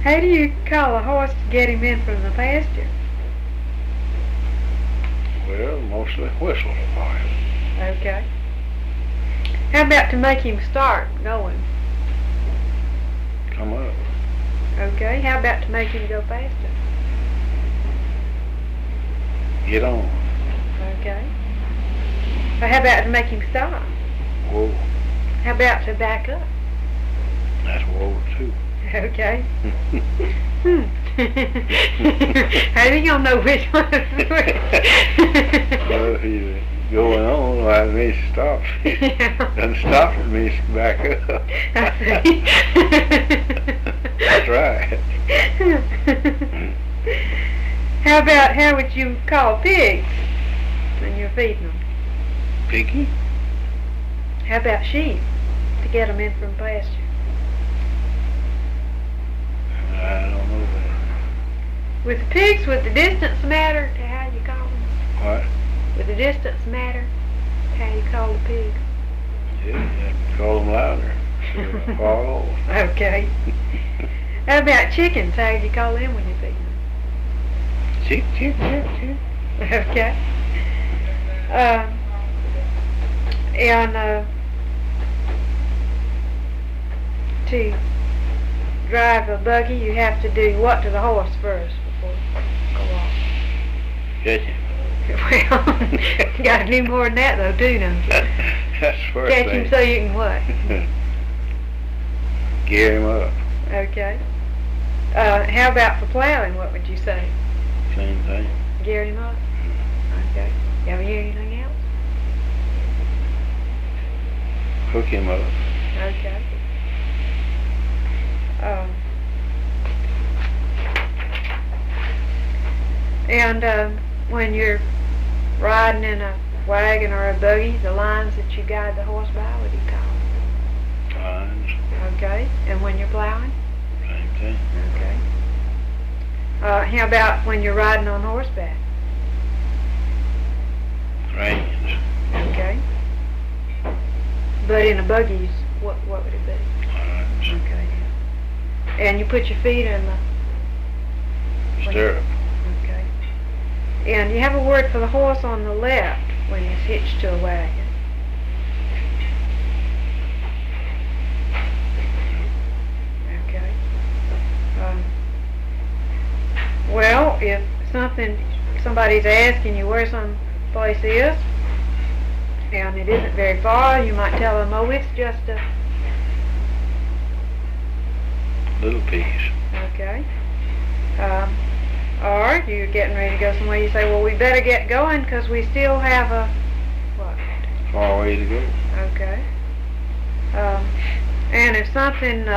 How do you call a horse to get him in from the pasture? Well, mostly whistle for him. Okay. How about to make him start going? Come up. Okay. How about to make him go faster? Get on. Okay. Well, how about to make him stop? Whoa. How about to back up? That's whoa too. Okay. How do you gonna know which one is which? Well, if he's going on, well, that means stop. Doesn't stop, it means back up. I see. That's right. How would you call pigs when you're feeding them? Piggy? How about sheep to get them in from pasture? I don't know that. With the pigs, would the distance matter to how you call them? What? Would the distance matter how you call the pigs? Yeah, you have to call them louder. So they'll fall off. Okay. How about chickens? How do you call them when you feed them? Chick, chick, chick, chick. Okay. To drive a buggy, you have to do what to the horse first before you go off? Catch him. Well, you gotta do more than that though, too, don't you? That's the first Catch thing. him so you can what? Gear him up. Okay. How about for plowing, what would you say? Same thing. Gear him up? Okay. You ever hear anything else? Hook him up. Okay. When you're riding in a wagon or a buggy, the lines that you guide the horse by, what do you call them? Lines. Okay. And when you're plowing? Same thing. Okay. How about when you're riding on horseback? Reins. Okay. But in a buggy, what would it be? Lines. Okay. And you put your feet in the Stirrup. Okay. And you have a word for the horse on the left when he's hitched to a wagon. Okay. Well, if somebody's asking you where some place is, and it isn't very far, you might tell them, oh, it's just a... Little piece. Okay. Or you're getting ready to go somewhere, you say, well, we better get going because we still have a... What? Far way to go. Okay. And if something,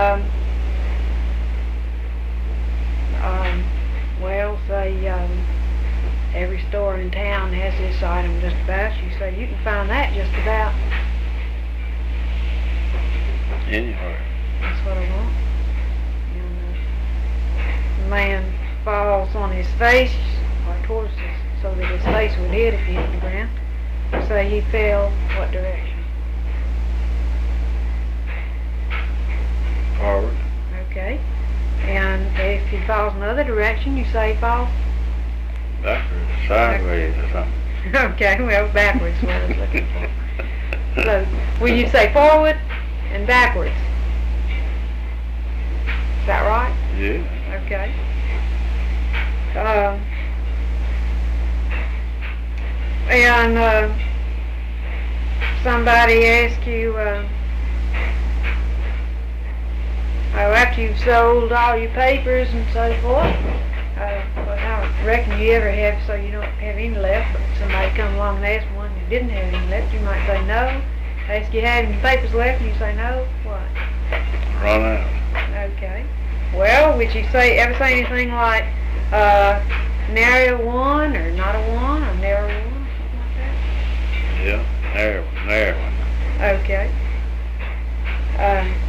well, say, every store in town has this item just about, you say you can find that just about. Anywhere. That's what I want. And the man falls on his face, like horses, so that his face would hit if he hit the ground. Say he fell, what direction? Forward. Okay. And if he falls in the other direction, you say he falls? Backwards. Sideways or something. Okay, well, backwards is what I was looking for. So, will you say forward and backwards? Is that right? Yeah. Okay. Somebody asks you, after you've sold all your papers and so forth, well, I don't reckon you ever have, so you don't have any left, but if somebody come along and ask one who didn't have any left, you might say no. Ask you have any papers left, and you say no, what? Run out. Okay. Well, would you ever say anything like, narrow one, or not a one, or narrow one, something like that? Yeah. Narrow one. Okay.